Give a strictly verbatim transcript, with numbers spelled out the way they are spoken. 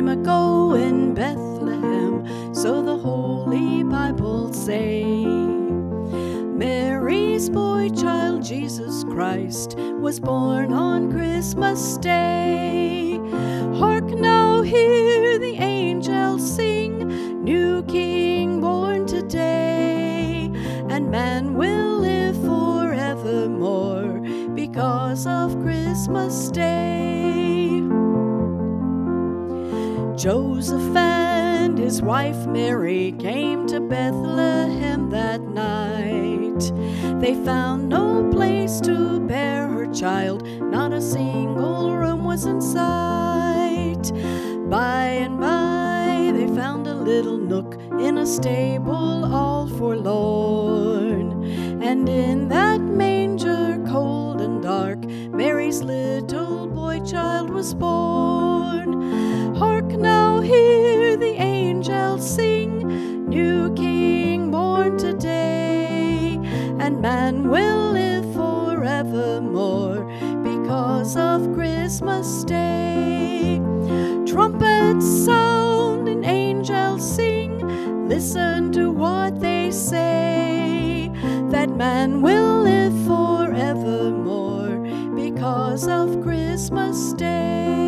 time ago in Bethlehem, so the Holy Bible say. Mary's boy child, Jesus Christ, was born on Christmas Day. Hark now, hear the angels sing, new King born today, and man will live forevermore because of Christmas Day. Joseph and his wife Mary came to Bethlehem that night. They found no place to bear her child, not a single room was in sight. By and by they found a little nook in a stable all forlorn, and in that manger cold and dark, Mary's little boy child was born. Hark now, hear the angels sing, new King born today, and man will live forevermore because of Christmas Day. Trumpets sound and angels sing, listen to what they say, that man will live forevermore because of Christmas Day.